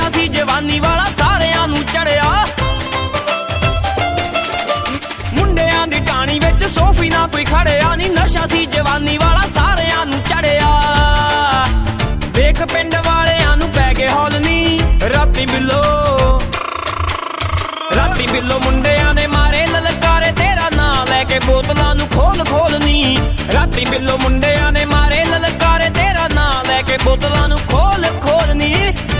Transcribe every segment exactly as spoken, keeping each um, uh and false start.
ਨਸ਼ਾ ਸੀ ਜਵਾਨੀ ਵਾਲਾ ਸਾਰਿਆਂ ਨੂੰ ਚੜਿਆ। ਮੁੰਡਿਆਂ ਦੀ ਟਾਣੀ ਵਿੱਚ ਸੋਫੀ ਨਾ ਕੋਈ ਖੜਿਆ ਨੀ, ਨਸ਼ਾ ਸੀ ਜਵਾਨੀ ਵਾਲਾ ਸਾਰਿਆਂ ਨੂੰ ਚੜਿਆ। ਵੇਖ ਪਿੰਡ ਵਾਲਿਆਂ ਨੂੰ ਪੈ ਗਏ ਹੌਲ ਨੀ, ਰਾਤੀ ਬਿੱਲੋ ਰਾਤੀ ਬਿੱਲੋ ਮੁੰਡਿਆਂ ਨੇ ਮਾਰੇ ਲਲਕਾਰੇ, ਤੇਰਾ ਨਾਂ ਲੈ ਕੇ ਬੋਤਲਾਂ ਨੂੰ ਖੋਲ ਖੋਲ ਨੀ। ਰਾਤੀ ਬਿੱਲੋ ਮੁੰਡਿਆਂ ਨੇ ਮਾਰੇ ਲਲਕਾਰੇ, ਤੇਰਾ ਨਾਂ ਲੈ ਕੇ ਬੋਤਲਾਂ ਨੂੰ ਖੋਲ ਖੋਲ ਨੀ।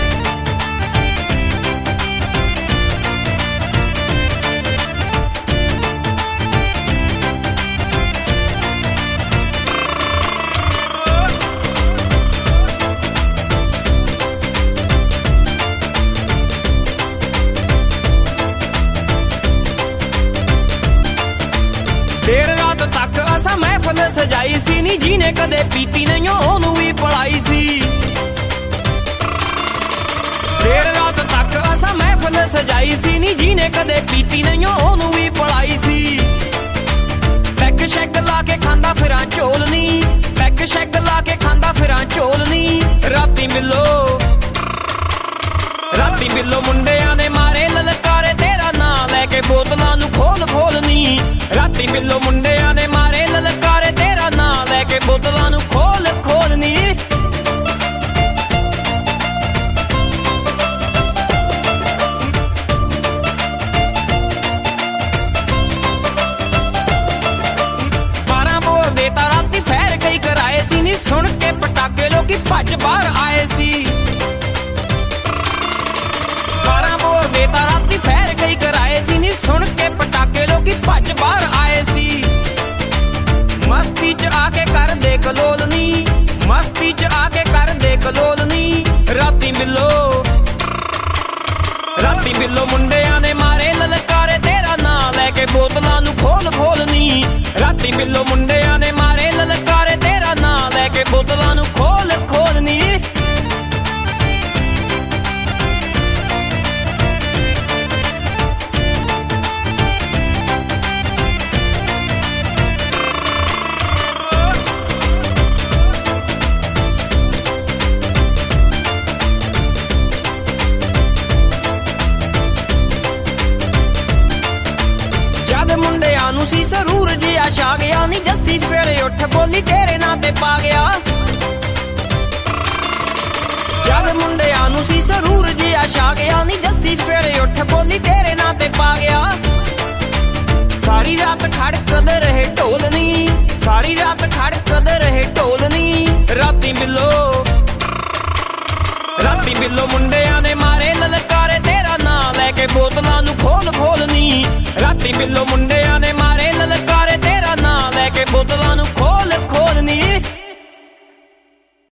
ਦੇਰ ਰਾਤ ਤੱਕ ਅਸਾਂ ਮਹਿਫਲ ਸਜਾਈ ਸੀ ਨੀ, ਜਿਹਨੇ ਕਦੇ ਪੀਤੀ ਨਹੀਂ ਉਹਨੂੰ ਵੀ ਪਲਾਈ ਸੀ। ਦੇਰ ਰਾਤ ਤੱਕ ਅਸਾਂ ਮਹਿਫਲ ਸਜਾਈ ਸੀ ਨੀ, ਜਿਹਨੇ ਕਦੇ ਪੀਤੀ ਨਹੀਂ ਉਹਨੂੰ ਵੀ ਪਲਾਈ ਸੀ। ਪੈਗ ਸ਼ੈਗ ਲਾ ਕੇ ਖਾਂਦਾ ਫਿਰਾਂ ਝੋਲ ਨੀ, ਪੈਗ ਸ਼ੈਗ ਲਾ ਕੇ ਖਾਂਦਾ ਫਿਰਾਂ ਝੋਲ ਨੀ। ਰਾਤੀ ਮਿਲੋ ਰਾਤੀ ਮਿਲੋ ਮੁੰਡਿਆਂ ਨੇ ਮਾਰੇ ਲਲਕਾਰੇ, ਤੇਰਾ ਨਾਂ ਲੈ ਕੇ ਬੋਤਲਾਂ ਨੂੰ ਖੋਲ ਖੋਲ ਨੀ। ਰਾਤੀ ਮਿਲੋ ਮੁੰਡਿਆਂ ਨੇ ਮਾਰੇ ਲਲਕਾਰੇ, ਤੇਰਾ ਨਾਂ ਲੈ ਕੇ ਬੋਤਲਾਂ ਨੂੰ ਖੋਲ ਖੋਲ ਨੀ। ਬਾਰਾਂ ਬੋਰ ਦੇ ਤਾਂ ਰਾਤੀ ਫੈਰ ਕਈ ਕਰਾਏ ਸੀ ਨੀ, ਸੁਣ ਕੇ ਪਟਾਕੇ ਲੋਕੀ ਭੱਜ ਬਾਹਰ ਆਏ ਸੀ। ਬਾਰਾਂ ਬੋਰ ਦੇ ਤਾਂ ਰਾਤੀ ਫੈਰ ਕਈ ਕਰਾਏ ਸੀ ਨੀ, ਸੁਣ ਕੇ ਪਟਾਕੇ ਲੋਕੀ ਭੱਜ ਬਾਹਰ ਆਏ ਸੀ। ਮਸਤੀ ਚ ਆ ਕੇ ਕਰ ਦੇ ਕਲੋਲ ਨੀ, ਮਸਤੀ ਚ ਆ ਕੇ ਕਰ ਦੇ ਕਲੋਲ ਨੀ। ਰਾਤੀ ਮਿਲੋ ਰਾਤੀ ਮਿਲੋ ਮੁੰਡਿਆਂ ਨੇ ਮਾਰੇ ਲਲਕਾਰੇ, ਤੇਰਾ ਨਾਂ ਲੈ ਕੇ ਬੋਤਲਾਂ ਨੂੰ ਖੋਲ ਖੋਲ ਨੀ। ਰਾਤੀ ਮਿਲੋ ਮੁੰਡਿਆਂ ਨੇ ਮਾਰੇ ਲਲਕਾਰੇ, ਤੇਰਾ ਨਾਂ ਲੈ ਕੇ ਬੋਤਲਾਂ ਨੂੰ ਖੋਲ ਖੋਲ ਨੀ। ਮੁੰਡਿਆਂ ਨੂੰ ਸੀ ਸਰੂਰ ਜਿਹਾ ਛਾ ਗਿਆ ਨੀ, ਜੱਸੀ ਫੇਰੇ ਉੱਠ ਬੋਲੀ ਤੇਰੇ ਨਾਂ ਤੇ ਪਾ ਗਿਆ। ਜਦ ਮੁੰਡਿਆਂ ਨੂੰ ਸੀ ਸਰੂਰ ਜਿਹਾ ਛਾ ਗਿਆ ਨੀ, ਜੱਸੀ ਫੇਰੇ ਉੱਠ ਬੋਲੀ ਤੇਰੇ ਨਾਂ ਤੇ ਪਾ ਗਿਆ। ਸਾਰੀ ਰਾਤ ਖੜਕਦੇ ਰਹੇ ਢੋਲ ਨੀ, ਸਾਰੀ ਰਾਤ ਖੜਕਦੇ ਰਹੇ ਢੋਲ ਨੀ। ਰਾਤੀ ਮਿਲੋ ਰਾਤੀ ਮਿਲੋ ਮੁੰਡਿਆਂ ਨੇ ਮਾਰੇ ਲਲਕਾਰੇ, ਤੇਰਾ ਨਾਂ ਲੈ ਕੇ ਬੋਤਲਾਂ ਨੂੰ ਖੋਲ ਖੋਲ ਨੀ। ਰਾਤੀ ਮਿਲੋ ਮੁੰਡਿਆਂ ਨੇ ਮਾਰੇ ਲਲਕਾਰੇ, ਤੇਰਾ ਨਾਂ ਲੈ ਕੇ ਬੋਤਲਾਂ ਨੂੰ ਖੋਲ